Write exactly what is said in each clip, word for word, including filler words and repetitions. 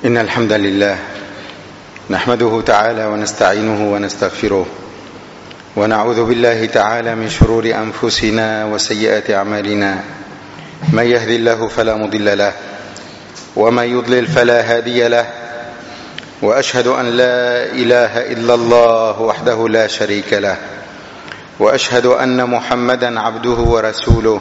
إن الحمد لله نحمده تعالى ونستعينه ونستغفره ونعوذ بالله تعالى من شرور أنفسنا وسيئات أعمالنا. من يهد الله فلا مضل له ومن يضلل فلا هادي له، وأشهد أن لا إله إلا الله وحده لا شريك له، وأشهد أن محمدا عبده ورسوله.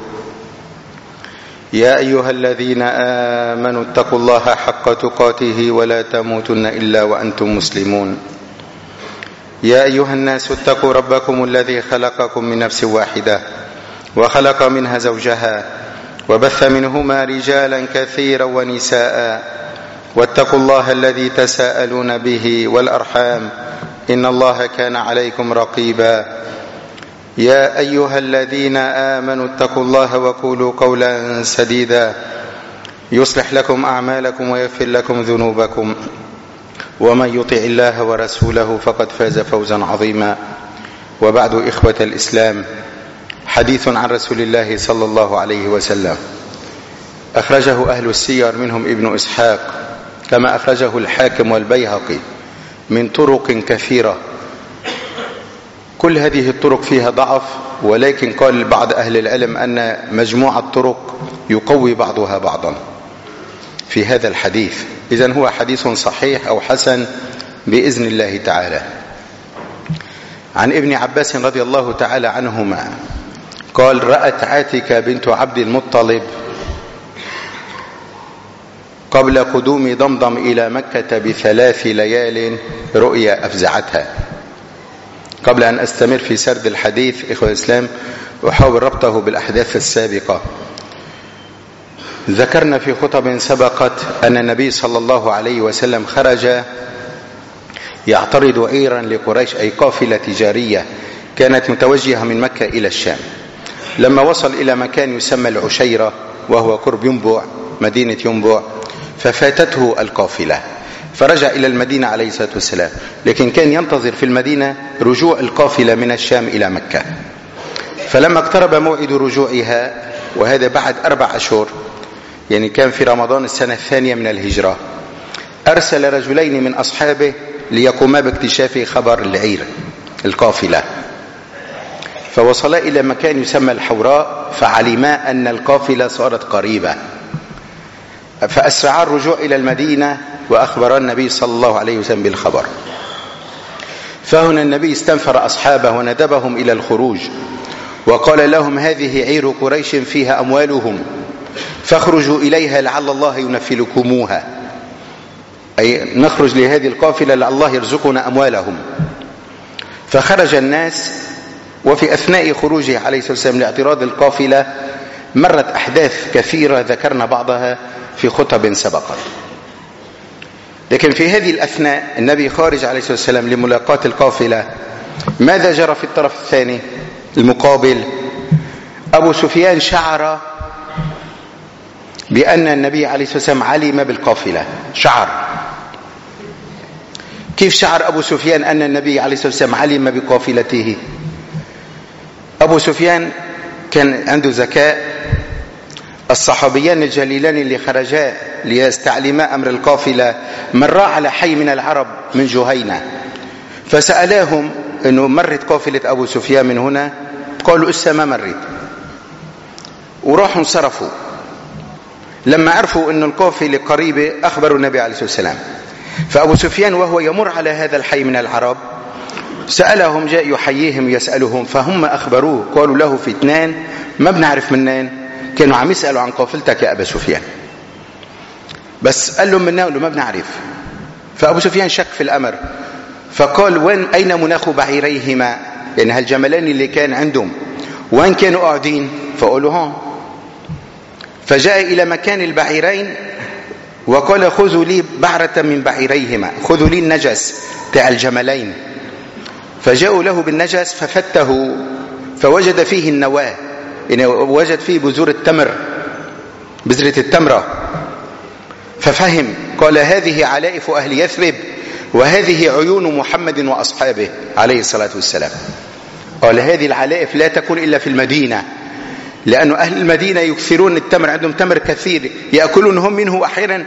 يا أيها الذين آمنوا اتقوا الله حق تقاته ولا تموتن إلا وأنتم مسلمون. يا أيها الناس اتقوا ربكم الذي خلقكم من نفس واحدة وخلق منها زوجها وبث منهما رجالا كثيرا ونساء، واتقوا الله الذي تساءلون به والأرحام إن الله كان عليكم رقيبا. يا أيها الذين آمنوا اتقوا الله وقولوا قولا سديدا يصلح لكم أعمالكم ويغفر لكم ذنوبكم، ومن يطع الله ورسوله فقد فاز فوزا عظيما. وبعد، إخوة الإسلام، حديث عن رسول الله صلى الله عليه وسلم أخرجه أهل السير منهم ابن إسحاق، كما أخرجه الحاكم والبيهقي من طرق كثيرة. كل هذه الطرق فيها ضعف، ولكن قال بعض أهل العلم أن مجموع الطرق يقوي بعضها بعضا في هذا الحديث. إذن هو حديث صحيح أو حسن بإذن الله تعالى. عن ابن عباس رضي الله تعالى عنهما قال: رأت عاتكة بنت عبد المطلب قبل قدوم ضمضم إلى مكة بثلاث ليال رؤيا أفزعتها. قبل أن أستمر في سرد الحديث إخوة الإسلام، أحاول ربطه بالأحداث السابقة. ذكرنا في خطب سبقت أن النبي صلى الله عليه وسلم خرج يعترض عيرا لقريش، أي قافلة تجارية كانت متوجهة من مكة إلى الشام. لما وصل إلى مكان يسمى العشيرة وهو قرب ينبع، مدينة ينبع، ففاتته القافلة، فرجع إلى المدينة عليه الصلاة والسلام، لكن كان ينتظر في المدينة رجوع القافلة من الشام إلى مكة. فلما اقترب موعد رجوعها، وهذا بعد أربع أشهر، يعني كان في رمضان السنة الثانية من الهجرة، أرسل رجلين من أصحابه ليقوما باكتشاف خبر العير القافلة. فوصلا إلى مكان يسمى الحوراء، فعلما أن القافلة صارت قريبة، فأسرعا الرجوع إلى المدينة وأخبر النبي صلى الله عليه وسلم بالخبر. فهنا النبي استنفر أصحابه وندبهم إلى الخروج، وقال لهم: هذه عير قريش فيها أموالهم، فاخرجوا إليها لعل الله ينفلكموها، أي نخرج لهذه القافلة لعل الله يرزقنا أموالهم. فخرج الناس، وفي أثناء خروجه عليه الصلاة والسلام لاعتراض القافلة مرت أحداث كثيرة ذكرنا بعضها في خطب سبقت. لكن في هذه الأثناء النبي خارج عليه الصلاة والسلام لملاقاة القافلة، ماذا جرى في الطرف الثاني المقابل؟ أبو سفيان شعر بأن النبي عليه الصلاة والسلام علم بالقافلة. شعر. كيف شعر أبو سفيان أن النبي عليه الصلاة والسلام علم بقافلته؟ أبو سفيان كان عنده ذكاء. الصحابيان الجليلان اللي خرجا ليستعلما أمر القافلة مرا على حي من العرب من جهينة، فسألاهم أنه مرت قافلة أبو سفيان من هنا، قالوا إسا ما مرت، وراحوا انصرفوا. لما عرفوا أن القافلة قريبة أخبروا النبي عليه الصلاة والسلام. فأبو سفيان وهو يمر على هذا الحي من العرب سألهم، جاء يحييهم يسألهم، فهم أخبروه قالوا له في اثنان ما بنعرف منين، كانوا عم يسألوا عن قافلتك يا أبا سفيان، بس قال لهم منا ما بنعرف. فأبو سفيان شك في الأمر، فقال: وين أين مناخ بعيريهما؟ يعني هالجملان اللي كان عندهم وين كانوا قاعدين؟ فقالوا هون. فجاء إلى مكان البعيرين وقال: خذوا لي بعرة من بعيريهما، خذوا لي النجس تاع الجملين. فجاءوا له بالنجس ففته فوجد فيه النواة، يعني وجد فيه بذور التمر، بذرة التمرة. ففهم، قال: هذه علائف أهل يثرب، وهذه عيون محمد وأصحابه عليه الصلاة والسلام. قال: هذه العلائف لا تكون إلا في المدينة، لأن أهل المدينة يكثرون التمر، عندهم تمر كثير يأكلون هم منه، وأحيانا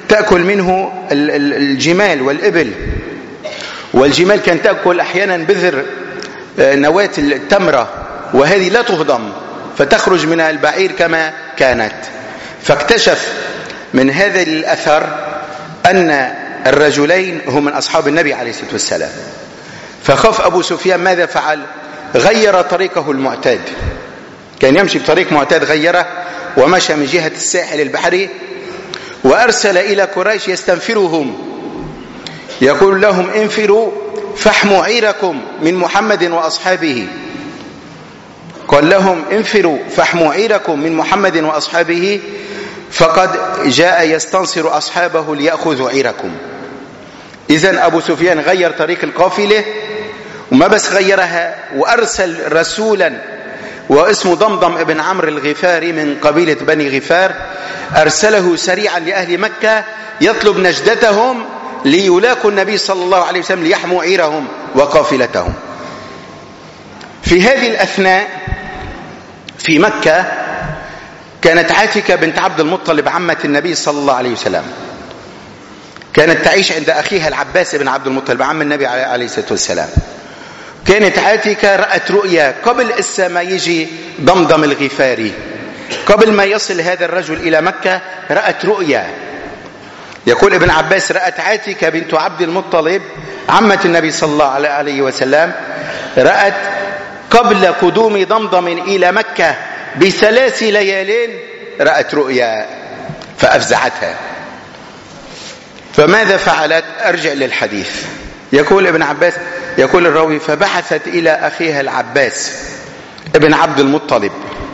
تأكل منه الجمال والإبل، والجمال كانت تأكل أحيانا بذر نواة التمرة، وهذه لا تهضم فتخرج منها البعير كما كانت. فاكتشف من هذا الأثر أن الرجلين هم من أصحاب النبي عليه الصلاة والسلام، فخاف أبو سفيان. ماذا فعل؟ غير طريقه المعتاد، كان يمشي بطريق معتاد غيره ومشى من جهة الساحل البحري، وأرسل إلى قريش يستنفرهم، يقول لهم انفروا فاحموا عيركم من محمد وأصحابه. قال لهم انفروا فاحموا عيركم من محمد وأصحابه فقد جاء يستنصر أصحابه ليأخذوا عيركم. إذن أبو سفيان غير طريق القافلة، وما بس غيرها، وأرسل رسولا واسمه ضمضم ابن عمرو الغفاري من قبيلة بني غفار، أرسله سريعا لأهل مكة يطلب نجدتهم ليلاقوا النبي صلى الله عليه وسلم ليحموا عيرهم وقافلتهم. في هذه الأثناء في مكة كانت عاتكة بنت عبد المطلب عمة النبي صلى الله عليه وسلم، كانت تعيش عند أخيها العباس بن عبد المطلب عم النبي عليه الصلاة والسلام. كانت عاتكة رأت رؤيا قبل إسا ما يجي ضمضم الغفاري، قبل ما يصل هذا الرجل إلى مكة رأت رؤيا. يقول ابن عباس رأت عاتكة بنت عبد المطلب عمة النبي صلى الله عليه وسلم، رأت قبل قدوم ضمضم إلى مكة بثلاث ليال رأت رؤيا فأفزعتها. فماذا فعلت؟ أرجع للحديث. يقول ابن عباس، يقول الراوي فبحثت إلى أخيها العباس ابن عبد المطلب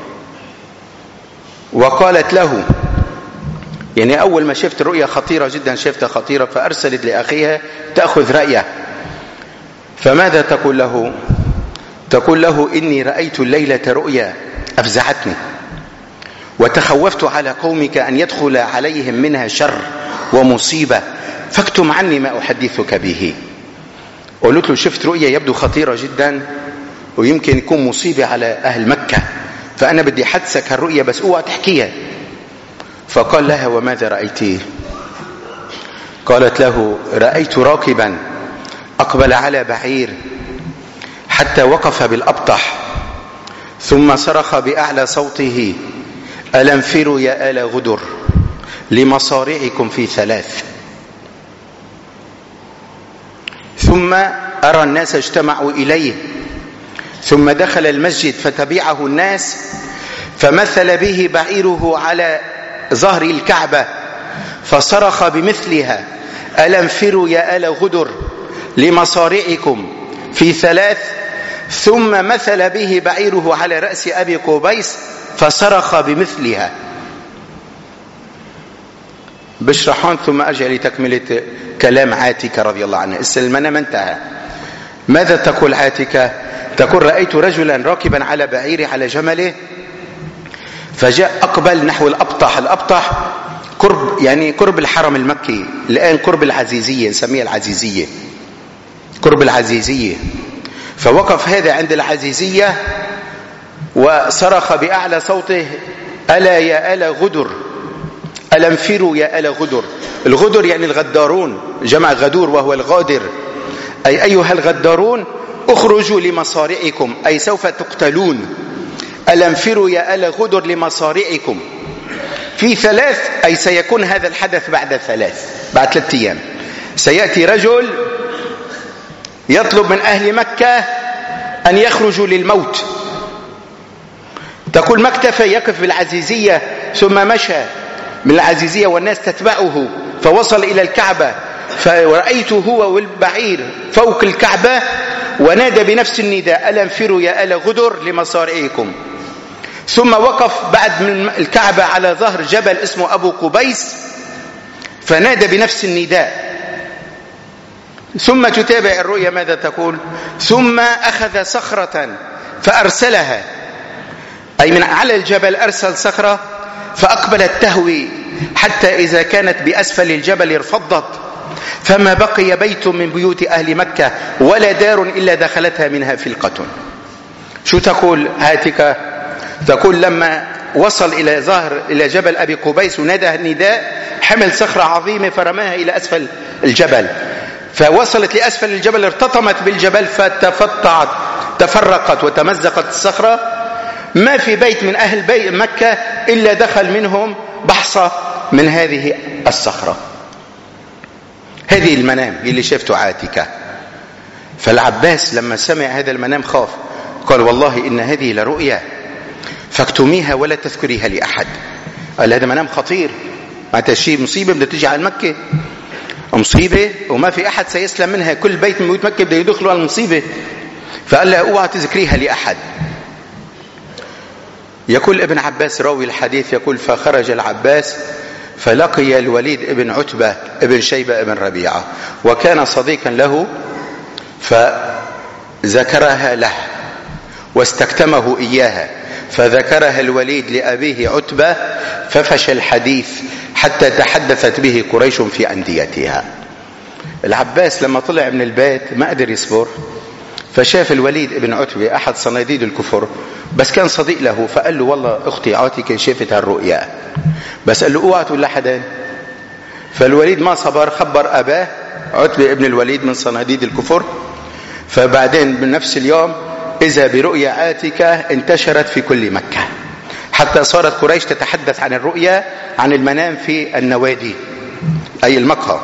وقالت له، يعني أول ما شفت رؤيا خطيرة جدا، شفتها خطيرة، فأرسلت لأخيها تأخذ رأيه. فماذا تقول له؟ تقول له إني رأيت الليلة رؤيا أفزعتني وتخوفت على قومك أن يدخل عليهم منها شر ومصيبة، فاكتم عني ما أحدثك به. قلت له شفت رؤيا يبدو خطيرة جدا ويمكن يكون مصيبة على أهل مكة، فأنا بدي حدثك هالرؤيا بس اوعى تحكيها. فقال لها وماذا رأيتيه؟ قالت له رأيت راكبا أقبل على بعير حتى وقف بالأبطح ثم صرخ بأعلى صوته ألا انفروا يا آل غدر لمصارعكم في ثلاث. ثم أرى الناس اجتمعوا إليه، ثم دخل المسجد فتبعه الناس فمثل به بعيره على ظهر الكعبة فصرخ بمثلها ألا انفروا يا آل غدر لمصارعكم في ثلاث. ثم مثل به بعيره على رأس أبي قبيس فصرخ بمثلها. بشرحان ثم أرجع لتكملة كلام عاتكة رضي الله عنها. السلمانة ما انتهى. ماذا تقول عاتكة؟ تقول رأيت رجلا راكبا على بعيره على جمله فجاء أقبل نحو الأبطح. الأبطح قرب يعني قرب الحرم المكي، الآن قرب العزيزية، نسميها العزيزية، قرب العزيزية. فوقف هذا عند العزيزية وصرخ بأعلى صوته ألا يا آل غدر ألا انفروا يا آل غدر. الغدر يعني الغدارون، جمع غدور وهو الغادر، أي أيها الغدارون اخرجوا لمصارعكم أي سوف تقتلون. ألا انفروا يا آل غدر لمصارعكم في ثلاث، أي سيكون هذا الحدث بعد ثلاث، بعد ثلاثة أيام سيأتي رجل يطلب من أهل مكة أن يخرجوا للموت. تقول ما اكتفى يقف بالعزيزية ثم مشى من العزيزية والناس تتبعه فوصل إلى الكعبة، فرأيته هو والبعير فوق الكعبة ونادى بنفس النداء ألا انفروا يا آل غدر لمصارعكم. ثم وقف بعد من الكعبة على ظهر جبل اسمه أبو قبيس فنادى بنفس النداء. ثم تتابع الرؤيا ماذا تقول؟ ثم أخذ صخرة فأرسلها، أي من على الجبل أرسل صخرة فأقبلت تهوي حتى إذا كانت بأسفل الجبل ارفضت، فما بقي بيت من بيوت أهل مكة ولا دار إلا دخلتها منها فلقة. شو تقول عاتكة؟ تقول لما وصل إلى ظهر إلى جبل أبي قبيس ونادى النداء حمل صخرة عظيمة فرماها إلى أسفل الجبل، فوصلت لأسفل الجبل ارتطمت بالجبل فتفطعت تفرقت وتمزقت الصخرة. ما في بيت من أهل بيت مكة إلا دخل منهم بحصة من هذه الصخرة. هذه المنام اللي شفته عاتكة. فالعباس لما سمع هذا المنام خاف، قال والله إن هذه لرؤيا فاكتميها ولا تذكريها لأحد. قال هذا منام خطير، معناتها شيء مصيبة بدها تيجي على مكة، مصيبة وما في أحد سيسلم منها، كل بيت من بيوت مكة بده يدخلوا على المصيبة. فقال له اوعى تذكريها لأحد. يقول ابن عباس راوي الحديث يقول فخرج العباس فلقي الوليد ابن عتبة ابن شيبة ابن ربيعة وكان صديقا له، فذكرها له واستكتمه إياها، فذكرها الوليد لأبيه عتبة ففشى الحديث حتى تحدثت به قريش في أنديتها. العباس لما طلع من البيت ما قدر يصبر، فشاف الوليد ابن عتبة أحد صناديد الكفر بس كان صديق له، فقال له والله أختي عاتكة شافت هالرؤيا، بس قال له اوعى تقول لحدا. فالوليد ما صبر، خبر أباه عتبة ابن الوليد من صناديد الكفر. فبعدين بنفس اليوم إذا برؤيا عاتكة انتشرت في كل مكة، حتى صارت قريش تتحدث عن الرؤيا عن المنام في النوادي أي المقهى.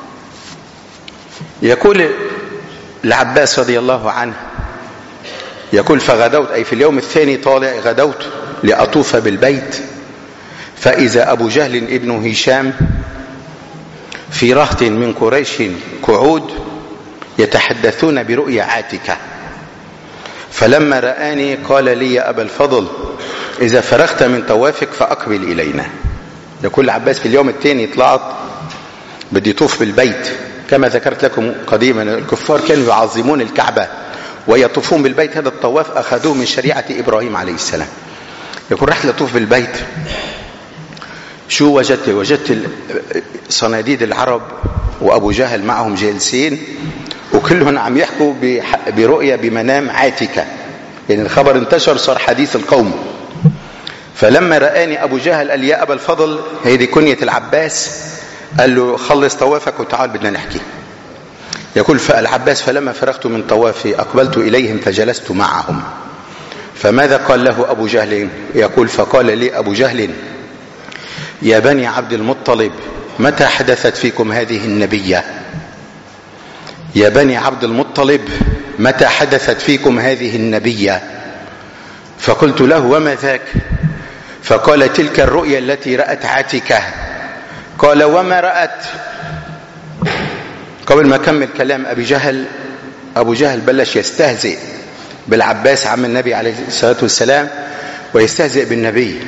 يقول العباس رضي الله عنه يقول فغدوت أي في اليوم الثاني طالع غدوت لأطوف بالبيت، فإذا أبو جهل ابن هشام في رهط من قريش قعود يتحدثون برؤيا عاتكة. فلما رآني قال لي يا أبا الفضل إذا فرغت من طوافك فأقبل إلينا. يقول العباس في اليوم الثاني طلعت بدي طوف بالبيت، كما ذكرت لكم قديما الكفار كانوا يعظمون الكعبة ويطوفون بالبيت، هذا الطواف أخذوه من شريعة إبراهيم عليه السلام. يقول رحت لطوف بالبيت، شو وجدت؟ وجدت صناديد العرب وأبو جهل معهم جالسين وكلهم عم يحكوا برؤية بمنام عاتكة، يعني الخبر انتشر صار حديث القوم. فلما رآني أبو جهل قال يا أبا الفضل، هذه كنية العباس، قال له خلص طوافك وتعال بدنا نحكي. يقول فالعباس فلما فرغت من طوافي أقبلت إليهم فجلست معهم. فماذا قال له أبو جهل؟ يقول فقال لي أبو جهل يا بني عبد المطلب متى حدثت فيكم هذه النبية؟ يا بني عبد المطلب متى حدثت فيكم هذه النبية؟ فقلت له وما ذاك؟ فقال تلك الرؤيا التي رأت عاتكة. قال وما رأت؟ قبل ما كمل كلام أبي جهل، أبو جهل بلش يستهزئ بالعباس عم النبي عليه الصلاة والسلام ويستهزئ بالنبي،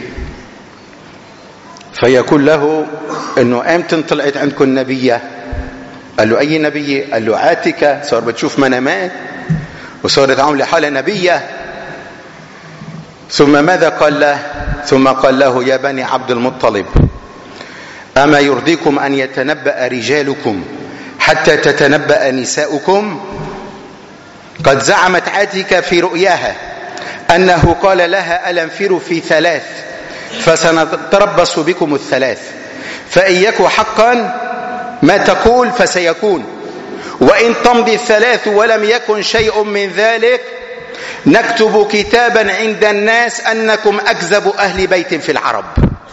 فيقول له انه امتى طلعت عندكم النبية؟ قال له اي نبية؟ قال له عاتكة، صار بتشوف منامات وصارت عامله حالها نبية. ثم ماذا قال له؟ ثم قال له يا بني عبد المطلب اما يرضيكم ان يتنبأ رجالكم حتى تتنبأ نساؤكم؟ قد زعمت عاتكة في رؤياها انه قال لها ألا انفروا في ثلاث فسنتربص بكم الثلاث، فإن يكن حقا ما تقول فسيكون، وإن تمضي الثلاث ولم يكن شيء من ذلك نكتب كتابا عند الناس أنكم أكذب أهل بيت في العرب.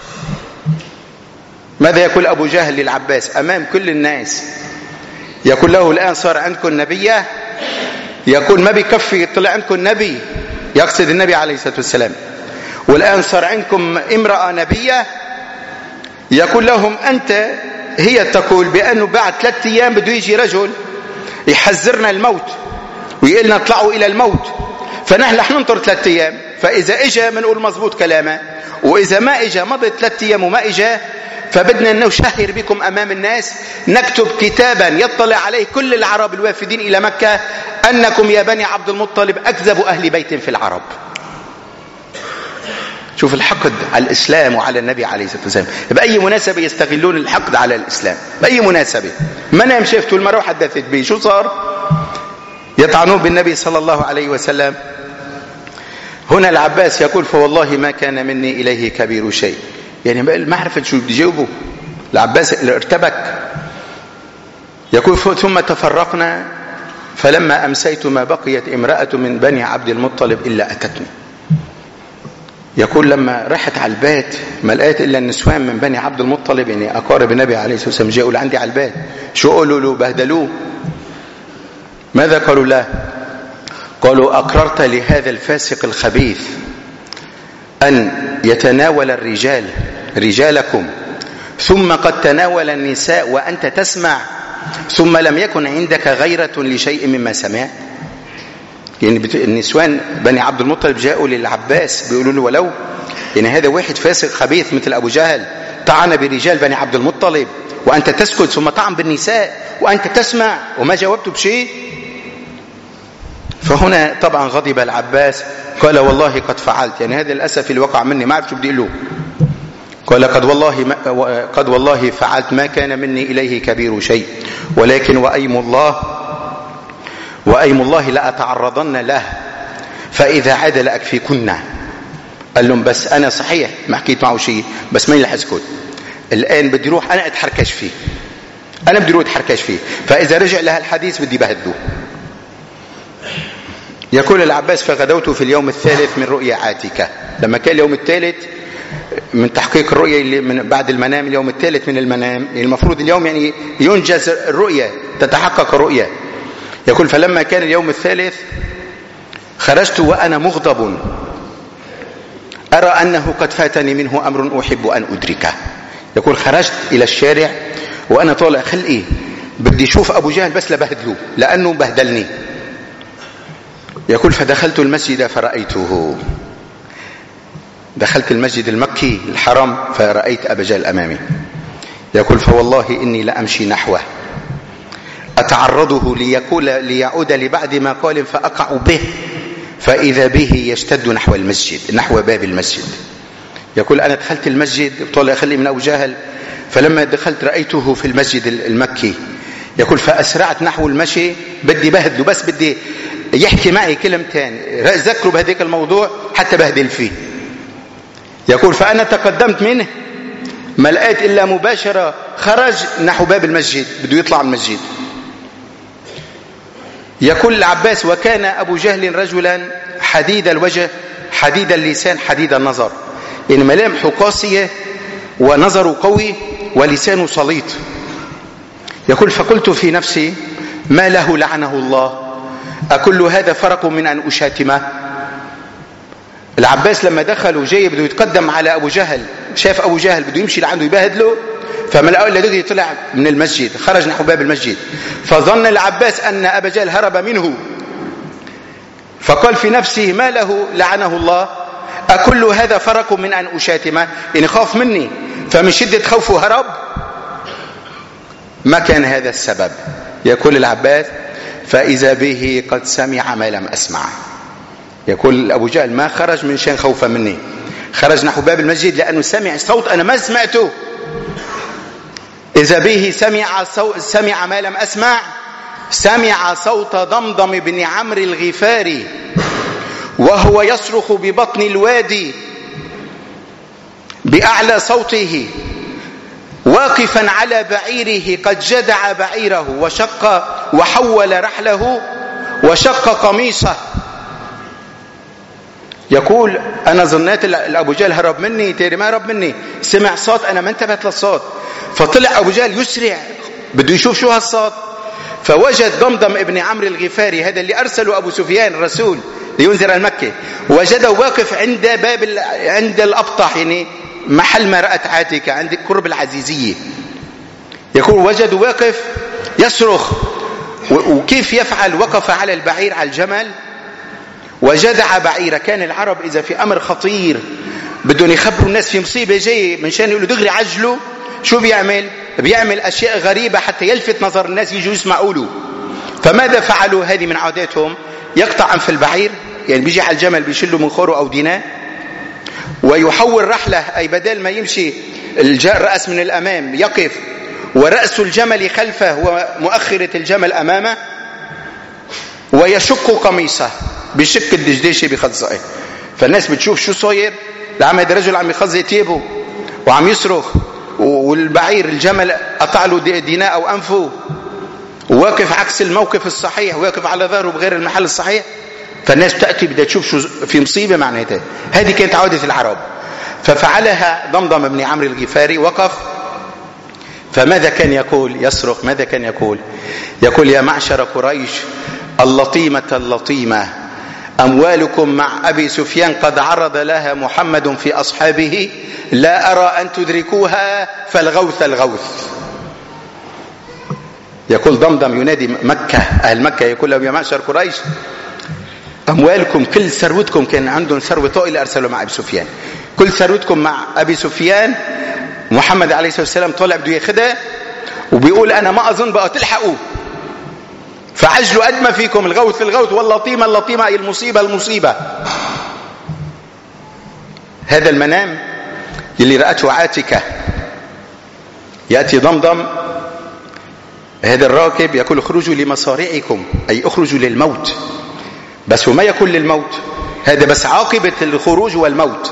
ماذا يقول أبو جهل للعباس أمام كل الناس؟ يقول له الآن صار عندكم نبية، يقول ما بكفي طلع عندكم نبي، يقصد النبي عليه الصلاة والسلام، والآن صار عندكم امرأة نبية. يقول لهم أنت هي تقول بأنه بعد ثلاثة أيام بده يجي رجل يحذرنا الموت ويقلنا اطلعوا إلى الموت، فنحن رح ننطر ثلاثة أيام، فإذا إجا بنقول مزبوط كلامه، وإذا ما إجا مضت ثلاثة أيام وما إجا فبدنا نشهر بكم أمام الناس، نكتب كتابا يطلع عليه كل العرب الوافدين إلى مكة أنكم يا بني عبد المطلب أكذب أهل بيت في العرب. شوف الحقد على الإسلام وعلى النبي عليه الصلاة والسلام، بأي مناسبة يستغلون الحقد على الإسلام؟ بأي مناسبة؟ منام شفتوا المرة وحدثت به، شو صار؟ يطعنون بالنبي صلى الله عليه وسلم. هنا العباس يقول فوالله ما كان مني إليه كبير شيء، يعني ما عرفت شو بدي جاوبه. العباس ارتبك. يقول ثم تفرقنا فلما أمسيت ما بقيت امرأة من بني عبد المطلب إلا أتتني. يقول لما رحت على البيت ما لقيت إلا النسوان من بني عبد المطلب، يعني أقارب النبي عليه الصلاة والسلام، جاءوا لعندي على البيت. شو قالوا له؟ بهدلوه. ماذا قالوا له؟ قالوا أقررت لهذا الفاسق الخبيث أن يتناول الرجال رجالكم ثم قد تناول النساء وأنت تسمع، ثم لم يكن عندك غيرة لشيء مما سمع. يعني النسوان بني عبد المطلب جاءوا للعباس بيقولوا له ولو يعني هذا واحد فاسق خبيث مثل أبو جهل طعن برجال بني عبد المطلب وأنت تسكت، ثم طعن بالنساء وأنت تسمع وما جاوبت بشيء. فهنا طبعا غضب العباس، قال والله قد فعلت، يعني هذا الأسف اللي وقع مني ما أعرف شو بدي له. قال قد والله ما قد والله فعلت ما كان مني إليه كبير شيء، ولكن وأيم الله وأيم الله لأتعرضن له فإذا عاد لأكفيكن. قال لهم بس أنا صحيح ما حكيت معه شيء، بس ما يلحق اسكت، الآن بدي روح أنا أتحركش فيه، أنا بدي روح أتحركش فيه، فإذا رجع لها الحديث بدي بهده. يقول العباس فغدوت في اليوم الثالث من رؤيا عاتكة. لما كان اليوم الثالث من تحقيق الرؤيا اللي من بعد المنام، اليوم الثالث من المنام، يعني المفروض اليوم يعني ينجز الرؤيا تتحقق الرؤيا. يقول فلما كان اليوم الثالث خرجت وأنا مغضب أرى أنه قد فاتني منه أمر أحب أن أدركه. يقول خرجت إلى الشارع وأنا طالع خلقي بدي أشوف أبو جهل بس لبهدله لأنه بهدلني. يقول فدخلت المسجد فرأيته، دخلت المسجد المكي الحرام فرأيت أبا جهل أمامي. يقول فوالله إني لأمشي نحوه أتعرضه ليقول ليعود لبعد ما قال فأقع به، فإذا به يشتد نحو المسجد نحو باب المسجد. يقول أنا دخلت المسجد طالع خلي من أبو جهل، فلما دخلت رأيته في المسجد المكي. يقول فأسرعت نحو المشي بدي بهدله، بس بدي يحكي معي كلمتين ذكروا بهذيك الموضوع حتى بهدل فيه. يقول فأنا تقدمت منه ما لقيت إلا مباشرة خرج نحو باب المسجد بده يطلع المسجد. يقول العباس وكان أبو جهل رجلا حديد الوجه حديد اللسان حديد النظر، يعني ملامحه قاسية ونظره قوي ولسانه سليط. يقول فقلت في نفسي ما له لعنه الله أكل هذا فرق من أن أشاتمه. العباس لما دخل وجاي بده يتقدم على أبو جهل، شاف أبو جهل بده يمشي لعنده يبهدله، فمن الأول لدغري طلع من المسجد خرج نحو باب المسجد، فظن العباس أن أبا جهل هرب منه، فقال في نفسه ما له لعنه الله أكل هذا فرق من أن أشاتمه، يعني خاف مني فمن شدة خوفه هرب. ما كان هذا السبب. يقول العباس فإذا به قد سمع ما لم أسمع. يقول أبو جهل ما خرج من شان خوفا مني، خرج نحو باب المسجد لأنه سمع صوت أنا ما سمعته. إذا به سمع, سمع ما لم أسمع، سمع صوت ضمضم بن عمرو الغفاري وهو يصرخ ببطن الوادي بأعلى صوته واقفا على بعيره قد جدع بعيره وشق وحول رحله وشق قميصه. يقول أنا ظنيت أبو جهل هرب مني، تيري ما هرب مني، سمع صوت أنا ما انتبهت للصوت، فطلع أبو جهل يسرع بده يشوف شو هالصوت، فوجد ضمضم ابن عمرو الغفاري هذا اللي أرسله أبو سفيان الرسول لينذر المكة، وجده واقف عند باب عند الأبطح، يعني محل ما رأت عاتكة عند قرب العزيزية. يقول وجده واقف يصرخ، وكيف يفعل؟ وقف على البعير على الجمل وجدع بعيره. كان العرب إذا في أمر خطير بدهم يخبروا الناس في مصيبة جاية من شان يقولوا دغري عجلوا، شو بيعمل؟ بيعمل أشياء غريبة حتى يلفت نظر الناس يجوا يسمعوا له. فماذا فعلوا؟ هذه من عاداتهم، يقطع أنف البعير، يعني بيجي على الجمل بيشلوا من خوره أو ديناه ويحول رحله، أي بدل ما يمشي الرأس من الأمام يقف ورأس الجمل خلفه ومؤخرة الجمل أمامه، ويشق قميصه بشق الدشداشة بخزائه. فالناس بتشوف شو صاير، لعم هذا الرجل عم يخزي تيبه وعم يصرخ، والبعير الجمل قطع له ديناء أو أنفه، وواقف عكس الموقف الصحيح، واقف على ظهره بغير المحل الصحيح. فالناس بتأتي بدها تشوف شو في مصيبة معناتها. هذه كانت عادة العرب، ففعلها ضمضم بن عمرو الغفاري. وقف، فماذا كان يقول؟ يصرخ. ماذا كان يقول؟ يقول: يا معشر قريش اللطيمة اللطيمة، أموالكم مع أبي سفيان قد عرض لها محمد في أصحابه، لا أرى أن تدركوها، فالغوث الغوث. يقول ضمضم ينادي مكة، أهل مكة، يقول لهم: يا معشر قريش، أموالكم، كل ثروتكم، كان عندهم ثروة طائلة أرسلوا مع أبي سفيان، كل ثروتكم مع أبي سفيان، محمد عليه الصلاة والسلام طالع بده ياخدها، وبيقول أنا ما أظن بقى تلحقوا، فعجلوا قد ما فيكم، الغوث الغوث واللطيمة اللطيمة، أي المصيبة المصيبة. هذا المنام اللي رأته عاتكة. يأتي ضمضم هذا الراكب يقول: اخرجوا لمصارعكم، أي اخرجوا للموت. بس وما يقول للموت، هذا بس عاقبة الخروج والموت.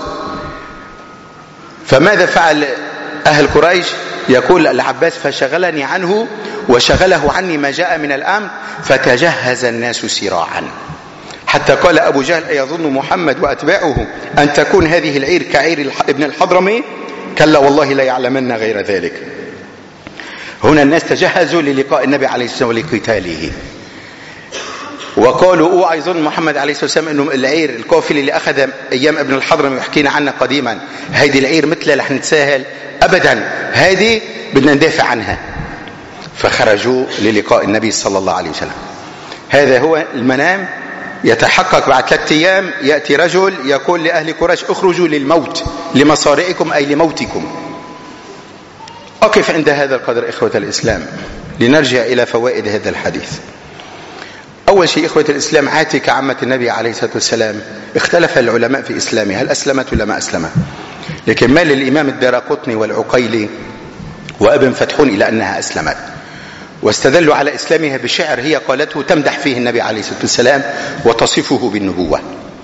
فماذا فعل أهل قريش؟ يقول العباس: فشغلني عنه وشغله عني ما جاء من الأمر، فتجهز الناس سراعا، حتى قال أبو جهل: أيظن محمد وأتباعه أن تكون هذه العير كعير ابن الحضرمي؟ كلا والله لا يعلمن غير ذلك. هنا الناس تجهزوا للقاء النبي عليه الصلاة والسلام ولقتاله، وقالوا: اوعى يظن محمد عليه الصلاة والسلام انه العير القافله اللي اخذ ايام ابن الحضرمي يحكينا عنها قديما، هيدي العير مثلها رح نتساهل ابدا، هذه بدنا ندافع عنها. فخرجوا للقاء النبي صلى الله عليه وسلم. هذا هو المنام يتحقق بعد ثلاثة ايام. ياتي رجل يقول لاهل قريش: اخرجوا للموت، لمصارعكم، اي لموتكم. اقف عند هذا القدر اخوة الاسلام لنرجع الى فوائد هذا الحديث. أول شيء إخوة الإسلام، عاتكة عمة النبي عليه الصلاة والسلام اختلف العلماء في إسلامها، هل أسلمت ولا ما أسلمت؟ لكن مال الإمام الدارقطني والعقيلي وابن فتحون إلى أنها أسلمت، واستدلوا على إسلامها بشعر هي قالته تمدح فيه النبي عليه الصلاة والسلام وتصفه بالنبوة.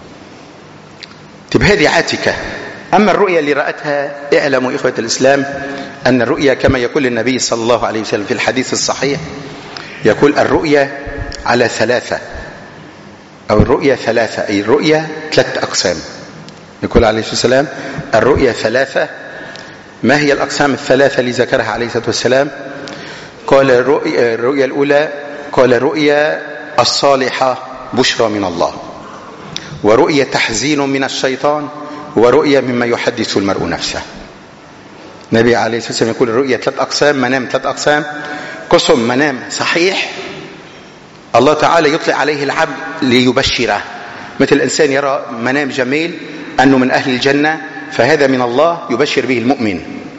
طيب هذه عاتكة. أما الرؤيا اللي رأتها، اعلموا إخوة الإسلام أن الرؤيا كما يقول النبي صلى الله عليه وسلم في الحديث الصحيح، يقول: الرؤيا على ثلاثة، أو الرؤيا ثلاثة، أي الرؤيا ثلاث أقسام. يقول عليه الصلاة والسلام: الرؤيا ثلاثة. ما هي الأقسام الثلاثة اللي ذكرها عليه الصلاة والسلام؟ قال: الرؤيا, الرؤيا الأولى، قال: رؤيا الصالحة بشرى من الله، ورؤيا تحزين من الشيطان، ورؤيا مما يحدث المرء نفسه. النبي عليه الصلاة والسلام يقول الرؤيا ثلاث أقسام، منام ثلاث أقسام. قسم منام صحيح الله تعالى يطلع عليه العبد ليبشره، مثل الإنسان يرى منام جميل أنه من أهل الجنة، فهذا من الله يبشر به المؤمن.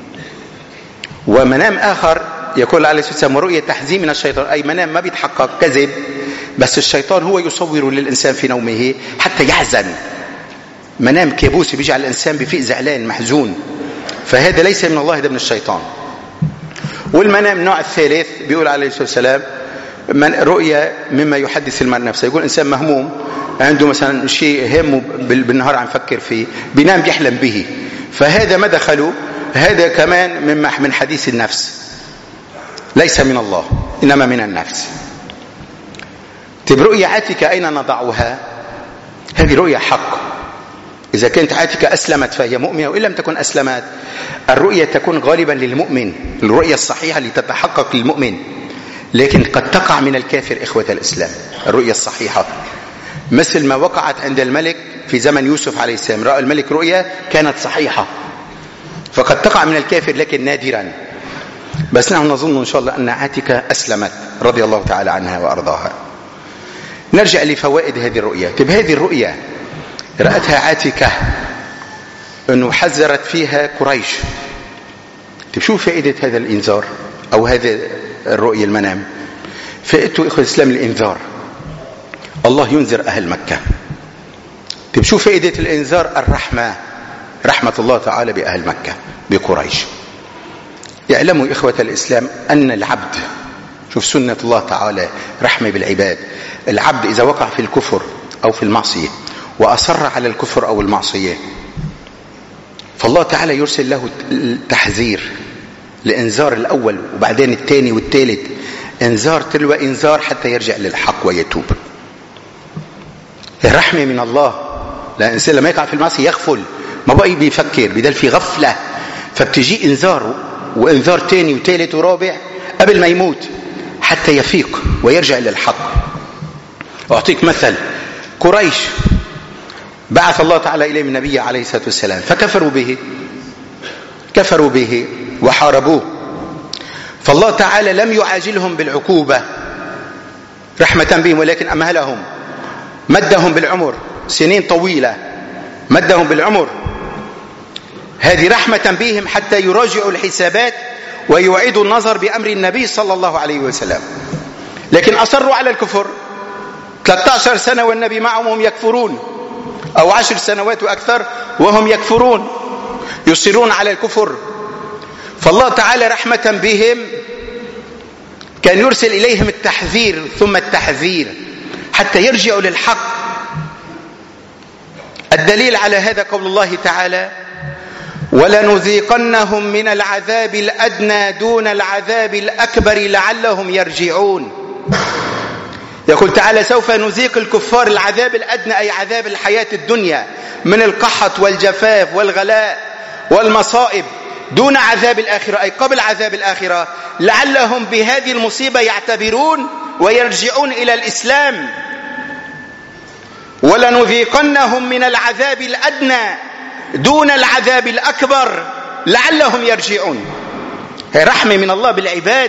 ومنام آخر يقول عليه الصلاة والسلام: ورؤية تحزين من الشيطان، أي منام ما بيتحقق، كذب، بس الشيطان هو يصور للإنسان في نومه حتى يحزن. منام كابوسي بيجعل الإنسان بفيق زعلان محزون، فهذا ليس من الله، هذا من الشيطان. والمنام النوع الثالث بيقول عليه الصلاة والسلام: من رؤيا مما يحدث المرء نفسه، يقول إنسان مهموم عنده مثلا شيء همه بالنهار عم يفكر فيه، بينام بيحلم به، فهذا ما دخله، هذا كمان من من حديث النفس، ليس من الله إنما من النفس. طيب رؤيا عاتكة أين نضعها؟ هذه رؤيا حق. إذا كانت عاتكة أسلمت فهي مؤمنة، وإن لم تكن أسلمت، الرؤيا تكون غالبا للمؤمن، الرؤيا الصحيحة اللي تتحقق للمؤمن، لكن قد تقع من الكافر إخوة الإسلام الرؤيا الصحيحة، مثل ما وقعت عند الملك في زمن يوسف عليه السلام. رأى الملك رؤيا كانت صحيحة، فقد تقع من الكافر لكن نادرا. بس نحن نظن إن شاء الله أن عاتكة أسلمت رضي الله تعالى عنها وأرضاها. نرجع لفوائد هذه الرؤيا. طيب هذه الرؤيا رأتها عاتكة أنه حذرت فيها قريش. طيب شو فائدة هذا الإنذار أو هذا الرؤيا المنام؟ فائدته إخوة الإسلام الإنذار، الله ينذر أهل مكة. طيب شو فائدة الإنذار؟ الرحمة، رحمة الله تعالى بأهل مكة بقريش. يعلموا إخوة الإسلام أن العبد، شوف سنة الله تعالى رحمة بالعباد، العبد إذا وقع في الكفر أو في المعصية وأصر على الكفر أو المعصية، فالله تعالى يرسل له التحذير، الإنذار الأول وبعدين الثاني والثالث، إنذار تلو إنذار حتى يرجع للحق ويتوب. الرحمة من الله. لا إنسان لما يقع في المعصية يغفل، ما بقى بيفكر، بدل في غفلة، فبتجي إنذار وإنذار ثاني وثالث ورابع قبل ما يموت حتى يفيق ويرجع للحق. أعطيك مثل، قريش بعث الله تعالى إليهم النبي عليه الصلاة والسلام فكفروا به كفروا به وحاربوه، فالله تعالى لم يعاجلهم بالعقوبة رحمة بهم، ولكن أمهلهم، مدهم بالعمر سنين طويلة، مدهم بالعمر، هذه رحمة بهم حتى يراجعوا الحسابات ويعيدوا النظر بأمر النبي صلى الله عليه وسلم. لكن أصروا على الكفر ثلاثة عشر سنة والنبي معهم وهم يكفرون، أو عشر سنوات وأكثر وهم يكفرون، يصرون على الكفر. فالله تعالى رحمة بهم كان يرسل إليهم التحذير ثم التحذير حتى يرجعوا للحق. الدليل على هذا قول الله تعالى: ولنذيقنهم من العذاب الأدنى دون العذاب الأكبر لعلهم يرجعون. يقول تعالى: سوف نذيق الكفار العذاب الأدنى، أي عذاب الحياة الدنيا من القحط والجفاف والغلاء والمصائب، دون عذاب الآخرة، أي قبل عذاب الآخرة، لعلهم بهذه المصيبة يعتبرون ويرجعون إلى الإسلام. ولنذيقنهم من العذاب الأدنى دون العذاب الأكبر لعلهم يرجعون. هي رحمة من الله بالعباد.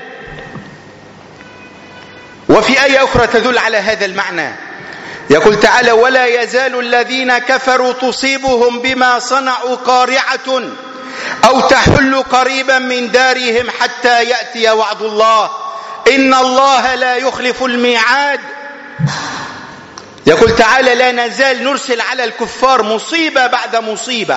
وفي آية أخرى تدل على هذا المعنى، يقول تعالى: ولا يزال الذين كفروا تصيبهم بما صنعوا قارعة أو تحل قريبا من دارهم حتى يأتي وعد الله إن الله لا يخلف الميعاد. يقول تعالى: لا نزال نرسل على الكفار مصيبة بعد مصيبة.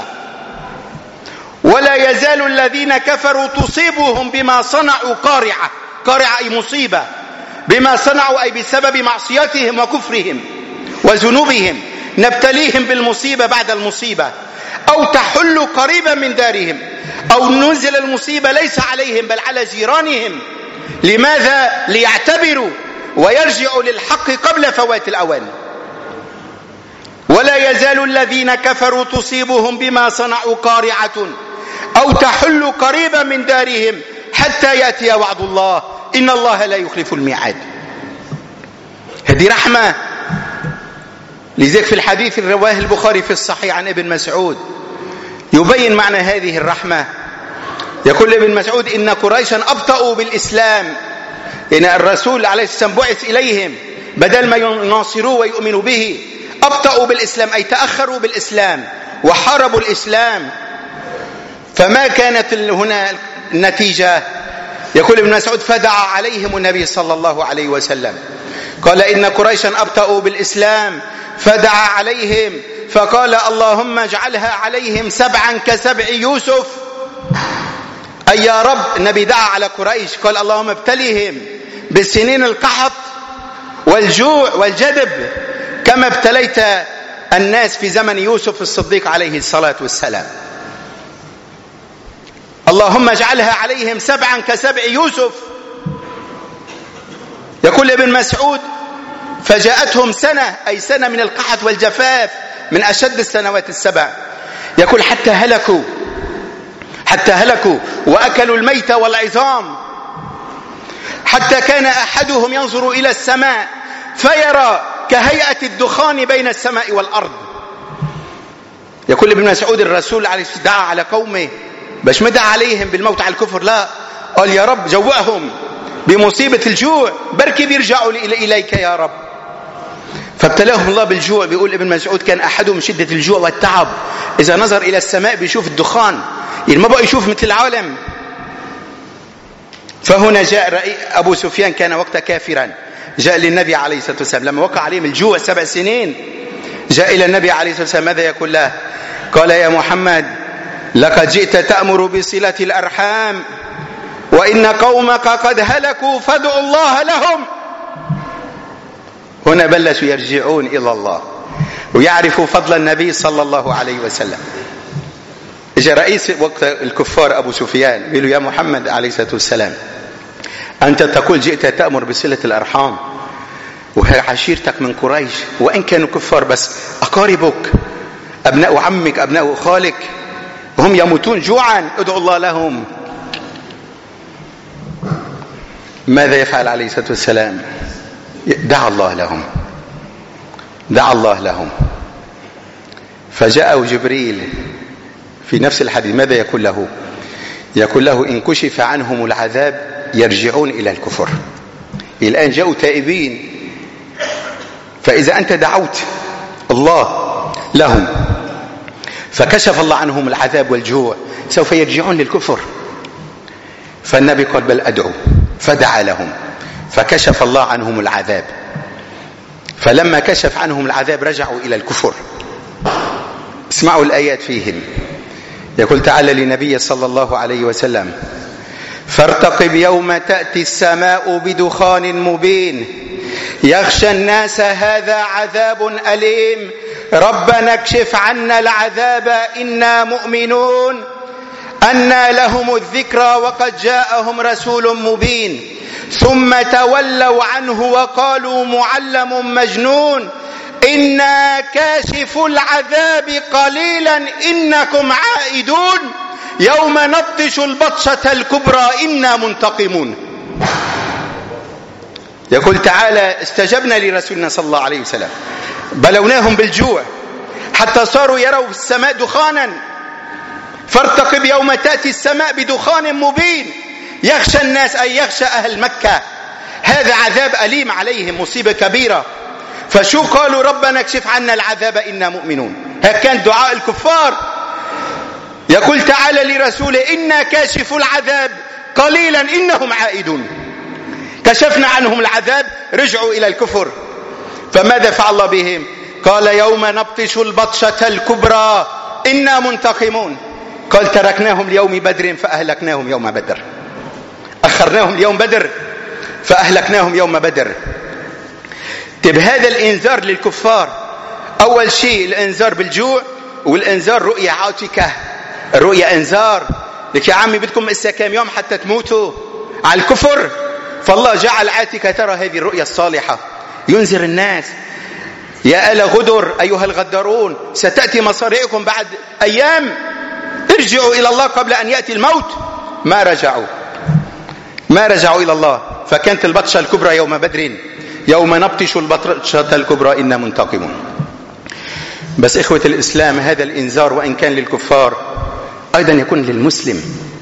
ولا يزال الذين كفروا تصيبهم بما صنعوا قارعة، قارعة أي مصيبة، بما صنعوا أي بسبب معصيتهم وكفرهم وذنوبهم، نبتليهم بالمصيبة بعد المصيبة. أو تحل قريبا من دارهم، أو ننزل المصيبة ليس عليهم بل على جيرانهم. لماذا؟ ليعتبروا ويرجعوا للحق قبل فوات الأوان. ولا يزال الذين كفروا تصيبهم بما صنعوا قارعة أو تحل قريبا من دارهم حتى يأتي وعد الله إن الله لا يخلف الميعاد. هذه رحمة. لذلك في الحديث رواه البخاري في الصحيح عن ابن مسعود يبين معنى هذه الرحمة. يقول ابن مسعود: إن قريشا أبطأوا بالإسلام، إن الرسول عليه السلام بعث إليهم بدل ما يناصروا ويؤمنوا به، أبطأوا بالإسلام أي تأخروا بالإسلام وحاربوا الإسلام. فما كانت هنا النتيجة؟ يقول ابن مسعود: فدعا عليهم النبي صلى الله عليه وسلم، قال: إن قريشا أبطأوا بالإسلام، فدعا عليهم فقال: اللهم اجعلها عليهم سبعا كسبع يوسف. أي يا رب، النبي دعا على قريش قال: اللهم ابتليهم بالسنين القحط والجوع والجدب كما ابتليت الناس في زمن يوسف الصديق عليه الصلاة والسلام. اللهم اجعلها عليهم سبعا كسبع يوسف. يقول ابن مسعود: فجاءتهم سنة، أي سنة من القحط والجفاف، من أشد السنوات السبع. يقول: حتى هلكوا حتى هلكوا وأكلوا الميت والعظام، حتى كان أحدهم ينظر إلى السماء فيرى كهيئة الدخان بين السماء والأرض. يقول ابن مسعود: الرسول عليه الصلاة والسلام دعا على قومه، باش ما دعا عليهم بالموت على الكفر، لا، قال: يا رب جوعهم بمصيبة الجوع، بركي بيرجعوا إليك يا رب. فابتلاهم الله بالجوع. بيقول ابن مسعود: كان أحدهم شدة الجوع والتعب إذا نظر إلى السماء بيشوف الدخان، يعني ما بقى يشوف مثل العالم. فهنا جاء أبو سفيان، كان وقت كافرا، جاء للنبي عليه الصلاة والسلام لما وقع عليهم الجوع سبع سنين، جاء إلى النبي عليه الصلاة والسلام، ماذا يقول له؟ قال: يا محمد، لقد جئت تأمر بصلة الأرحام وإن قومك قد هلكوا فادعوا الله لهم. هنا بلشوا يرجعون إلى الله. ويعرفوا فضل النبي صلى الله عليه وسلم. اجى رئيس وقت الكفار أبو سفيان قال له: يا محمد عليه الصلاة والسلام، أنت تقول جئت تأمر بصلة الأرحام وهي عشيرتك من قريش وإن كانوا كفار، بس أقاربك أبناء عمك أبناء خالك هم يموتون جوعا، ادعو الله لهم. ماذا يفعل عليه الصلاة والسلام؟ دعا الله لهم، دعا الله لهم. فجاء جبريل في نفس الحديث، ماذا يقول له؟ يقول له: إن كشف عنهم العذاب يرجعون إلى الكفر. الآن جاءوا تائبين، فإذا أنت دعوت الله لهم فكشف الله عنهم العذاب والجوع سوف يرجعون للكفر. فالنبي قال: بل أدعو. فدعا لهم فكشف الله عنهم العذاب. فلما كشف عنهم العذاب رجعوا إلى الكفر. اسمعوا الآيات فيهم. يقول تعالى لنبي صلى الله عليه وسلم: فارتقب يوم تأتي السماء بدخان مبين يغشى الناس هذا عذاب أليم ربنا اكشف عنا العذاب إنا مؤمنون أنى لهم الذكرى وقد جاءهم رسول مبين ثم تولوا عنه وقالوا معلم مجنون إنا كاشف العذاب قليلا إنكم عائدون يوم نبطش البطشة الكبرى إنا منتقمون. يقول تعالى: استجبنا لرسولنا صلى الله عليه وسلم، بلوناهم بالجوع حتى صاروا يروا في السماء دخانا. فارتقب يوم تأتي السماء بدخان مبين يخشى الناس، أي يخشى أهل مكة، هذا عذاب أليم عليهم، مصيبة كبيرة. فشو قالوا؟ ربنا اكشف عنا العذاب إنا مؤمنون. هذا كان دعاء الكفار. يقول تعالى لرسوله: إنا كاشف العذاب قليلا إنهم عائدون. كشفنا عنهم العذاب، رجعوا إلى الكفر. فماذا فعل الله بهم؟ قال: يوم نبطش البطشة الكبرى إنا منتقمون. قال: تركناهم ليوم بدر فأهلكناهم يوم بدر، أخرناهم ليوم بدر فأهلكناهم يوم بدر. طيب هذا الإنذار للكفار. أول شيء الإنذار بالجوع، والإنذار رؤية عاتكة. الرؤية إنذار لك يا عمي بدكم إسا كم يوم حتى تموتوا على الكفر. فالله جعل عاتكة ترى هذه الرؤية الصالحة، ينذر الناس: يا آل غدر أيها الغدارون ستأتي مصارعكم بعد أيام، ارجعوا إلى الله قبل أن يأتي الموت. ما رجعوا ما رجعوا إلى الله. فكانت البطشة الكبرى يوم بدر، يوم نبطش البطشة الكبرى إنا منتقمون. بس إخوة الإسلام، هذا الإنذار وإن كان للكفار أيضا يكون للمسلم.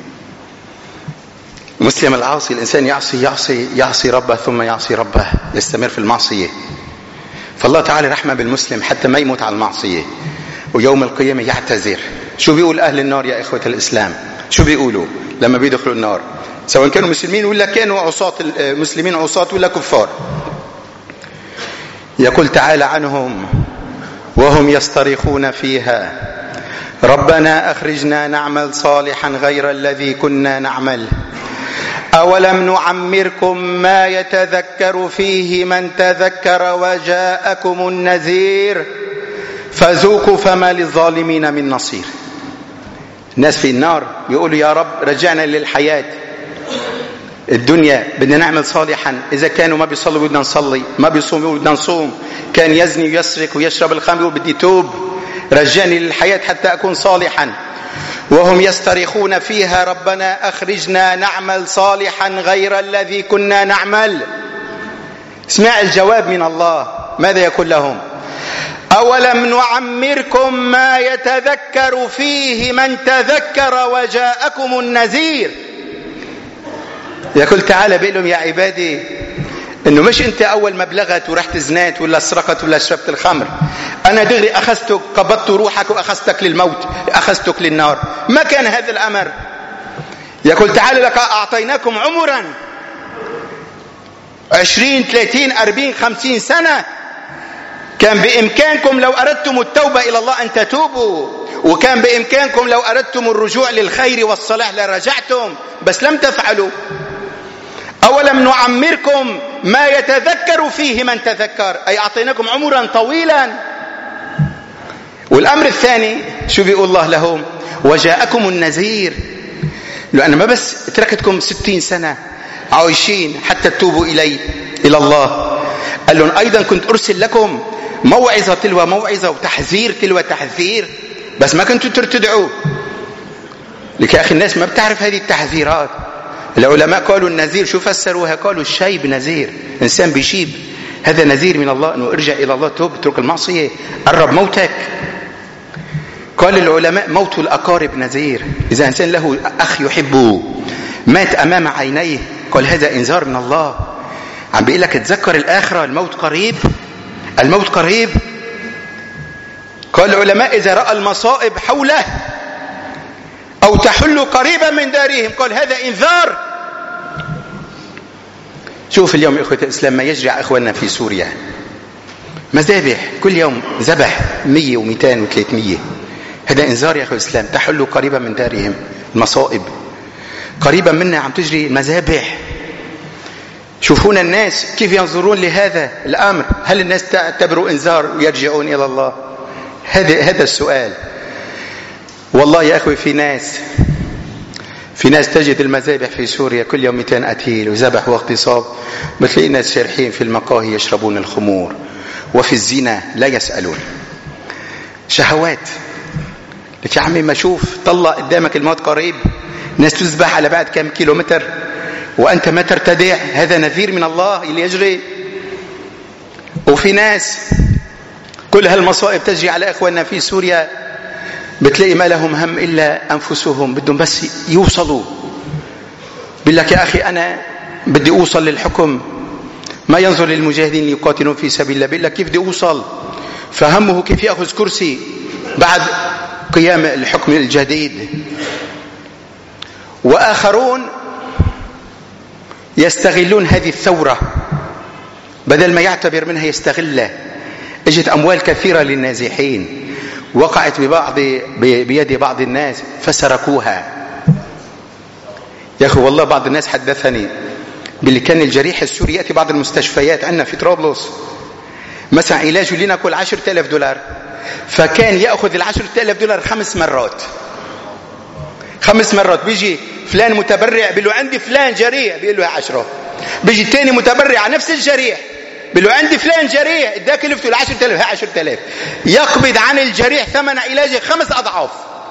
المسلم العاصي، الإنسان يعصي يعصي يعصي ربه ثم يعصي ربه، يستمر في المعصية. فالله تعالى رحمة بالمسلم حتى ما يموت على المعصية، ويوم القيامة يعتذر. شو بيقول أهل النار يا إخوة الإسلام؟ شو بيقولوا لما بيدخلوا النار، سواء كانوا مسلمين ولا كانوا عصاة، المسلمين عصاة ولا كفار؟ يقول تعالى عنهم: وهم يصطرخون فيها ربنا أخرجنا نعمل صالحا غير الذي كنا نعمل أولم نعمركم ما يتذكر فيه من تذكر وجاءكم النذير فذوقوا فما للظالمين من نصير. الناس في النار يقولوا: يا رب رجعنا للحياة الدنيا، بدنا نعمل صالحا. إذا كانوا ما بيصلوا بدنا نصلي، ما بيصوموا بدنا نصوم، كان يزني ويسرق ويشرب الخمر وبدي توب، رجعني للحياة حتى أكون صالحا. وهم يسترخون فيها ربنا أخرجنا نعمل صالحا غير الذي كنا نعمل. اسمع الجواب من الله، ماذا يقول لهم؟ أولم نعمركم ما يتذكر فيه من تذكر وجاءكم النذير. يقول تعالى بيقول لهم: يا عبادي، انه مش انت اول ما بلغت ورحت زنات ولا سرقت ولا شربت الخمر، انا دغري اخذتك، قبضت روحك واخذتك للموت، اخذتك للنار. ما كان هذا الامر. يقول تعالى: لك اعطيناكم عمرا عشرين ثلاثين أربعين خمسين سنة، كان بامكانكم لو اردتم التوبة الى الله ان تتوبوا، وكان بامكانكم لو اردتم الرجوع للخير والصلاح لرجعتم، بس لم تفعلوا. أولم نعمركم ما يتذكر فيه من تذكر، أي أعطيناكم عمرا طويلا والأمر الثاني شو بيقول الله لهم؟ وجاءكم النذير. لأن ما بس تركتكم ستين سنة عايشين حتى تتوبوا إلي إلى الله، قال لهم أيضا كنت أرسل لكم موعظة تلو موعظة وتحذير تلو تحذير، بس ما كنتوا ترتدعوا. لك يا أخي الناس ما بتعرف هذه التحذيرات. العلماء قالوا النذير شو فسروها؟ قالوا الشيب نذير، إنسان بيشيب، هذا نذير من الله أنه ارجع إلى الله، توب، اترك المعصية، قرب موتك. قال العلماء موت الأقارب نذير، إذا إنسان له أخ يحبه مات أمام عينيه قال هذا إنذار من الله، عم بيقول لك تذكر الآخرة، الموت قريب، الموت قريب. قال العلماء إذا رأى المصائب حوله أو تحل قريبا من دارهم قال هذا إنذار. شوف اليوم إخوة الإسلام ما يجري على إخواننا في سوريا، مذابح كل يوم ذبح مية ومئتين وثلاثمية، هذا إنذار يا أخوة الإسلام. تحل قريبا من دارهم، المصائب قريبا منا عم تجري المذابح. شوفون الناس كيف ينظرون لهذا الأمر، هل الناس تعتبروا إنذار ويرجعون إلى الله؟ هذا هذا السؤال. والله يا أخوي في ناس في ناس تجد المذابح في سوريا كل يوم مئتين قتيل وذبح واغتصاب، بتلاقي ناس شارحين في المقاهي يشربون الخمور، وفي الزنا لا يسألون. شهوات. لك يا عمي ما شوف طلع قدامك الموت قريب، ناس تذبح على بعد كم كيلومتر وأنت ما ترتدع، هذا نذير من الله اللي يجري. وفي ناس كل هالمصائب تجري على إخواننا في سوريا، بتلاقي ما لهم هم إلا أنفسهم، بدهم بس يوصلوا. بيقول لك يا أخي أنا بدي أوصل للحكم، ما ينظر للمجاهدين يقاتلون في سبيل الله، بيقول لك كيف بدي أوصل، فهمه كيف يأخذ كرسي بعد قيام الحكم الجديد. وآخرون يستغلون هذه الثورة بدل ما يعتبر منها يستغلها. اجت أموال كثيرة للنازحين وقعت ببعض بيد بعض الناس فسرقوها. يا أخي والله بعض الناس حدثني باللي كان الجريح السوري يأتي بعض المستشفيات عندنا في طرابلس مثلا علاجه لنا كل عشرة آلاف دولار، فكان يأخذ العشرة آلاف دولار خمس مرات خمس مرات. بيجي فلان متبرع بيقول له عندي فلان جريح، بيقول له عشرة. بيجي الثاني متبرع على نفس الجريح بيقول له عندي فلان جريح، اداك كلفته العشرة آلاف، ها عشرة آلاف، يقبض عن الجريح ثمن علاجه خمس أضعاف.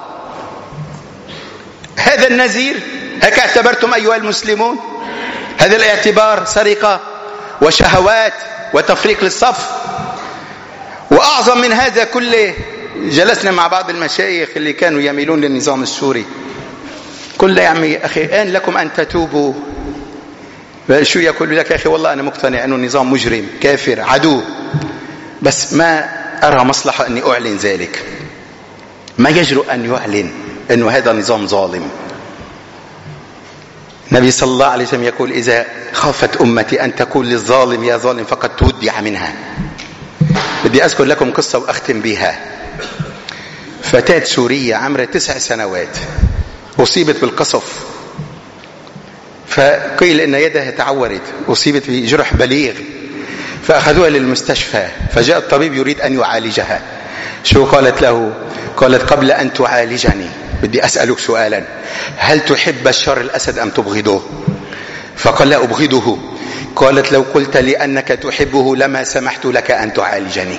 هذا النذير هكا اعتبرتم أيها المسلمون؟ هذا الاعتبار سرقة وشهوات وتفريق للصف. وأعظم من هذا كله، جلسنا مع بعض المشايخ اللي كانوا يميلون للنظام السوري، قل يا عمي أخي آن لكم أن تتوبوا. شو يقول لك يا أخي والله أنا مقتنع أنه النظام مجرم كافر عدو، بس ما أرى مصلحة أني أعلن ذلك. ما يجرؤ أن يعلن أنه هذا نظام ظالم. النبي صلى الله عليه وسلم يقول إذا خافت أمتي أن تقول للظالم يا ظالم فقد تودع منها. بدي أذكر لكم قصة وأختم بها. فتاة سورية عمرها تسع سنوات أصيبت بالقصف، فقيل إن يدها تعورت، أصيبت بجرح بليغ، فأخذوها للمستشفى، فجاء الطبيب يريد أن يعالجها. شو قالت له؟ قالت قبل أن تعالجني بدي أسألك سؤالا، هل تحب بشار الأسد أم تبغضه؟ فقال لا أبغضه. قالت لو قلت لي أنك تحبه لما سمحت لك أن تعالجني.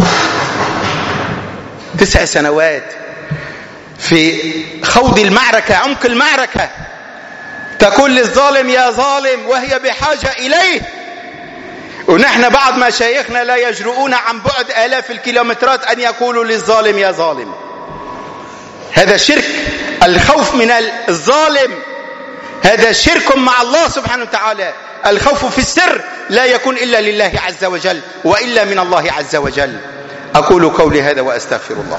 تسع سنوات في خوض المعركة، عمق المعركة، تقول للظالم يا ظالم وهي بحاجة إليه. ونحن بعض مشايخنا لا يجرؤون عن بعد آلاف الكيلومترات أن يقولوا للظالم يا ظالم. هذا شرك، الخوف من الظالم هذا شرك مع الله سبحانه وتعالى. الخوف في السر لا يكون إلا لله عز وجل وإلا من الله عز وجل. أقول قولي هذا وأستغفر الله.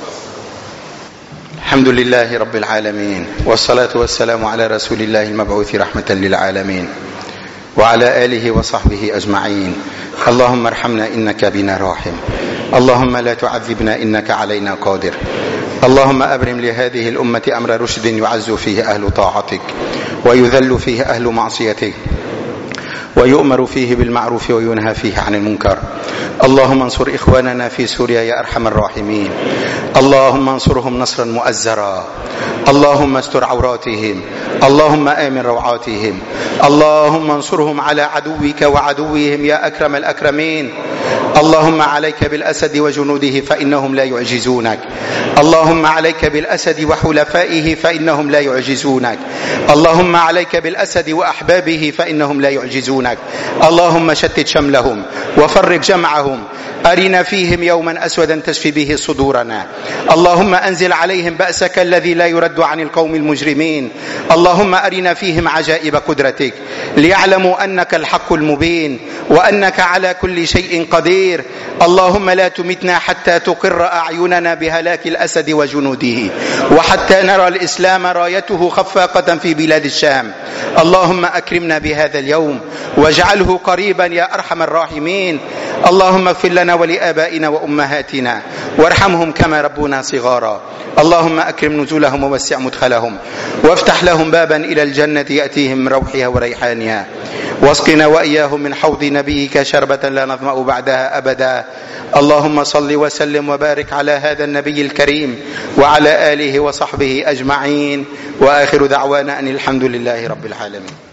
الحمد لله رب العالمين، والصلاة والسلام على رسول الله المبعوث رحمة للعالمين وعلى آله وصحبه أجمعين. اللهم ارحمنا إنك بنا راحم، اللهم لا تعذبنا إنك علينا قادر. اللهم أبرم لهذه الأمة أمر رشد يعز فيه أهل طاعتك ويذل فيه أهل معصيتك، ويؤمر فيه بالمعروف وينهى فيه عن المنكر. اللهم انصر إخواننا في سوريا يا أرحم الراحمين. اللهم انصرهم نصرا مؤزرا. اللهم استر عوراتهم. اللهم آمن روعاتهم. اللهم انصرهم على عدوك وعدوهم يا أكرم الأكرمين. اللهم عليك بالأسد وجنوده فإنهم لا يعجزونك. اللهم عليك بالأسد وحلفائه فإنهم لا يعجزونك. اللهم عليك بالأسد وأحبابه فإنهم لا يعجزونك. اللهم شتت شملهم وفرق جمعهم. أرنا فيهم يوما أسودا تشفي به صدورنا. اللهم أنزل عليهم بأسك الذي لا يرد عن القوم المجرمين. اللهم أرنا فيهم عجائب قدرتك ليعلموا أنك الحق المبين وأنك على كل شيء قدير. اللهم لا تمتنا حتى تقر أعيننا بهلاك الأسد وجنوده وحتى نرى الإسلام رايته خفاقة في بلاد الشام. اللهم أكرمنا بهذا اليوم واجعله قريبا يا أرحم الراحمين. اللهم اغفر لنا ولآبائنا وأمهاتنا وارحمهم كما ربونا صغارا. اللهم أكرم نزولهم ووسع مدخلهم وافتح لهم بابا إلى الجنة يأتيهم من روحها وريحانها. واسقنا وإياهم من حوض نبيك شربة لا نظمأ بعدها أبدا. اللهم صل وسلم وبارك على هذا النبي الكريم وعلى آله وصحبه أجمعين. وآخر دعوانا أن الحمد لله رب العالمين.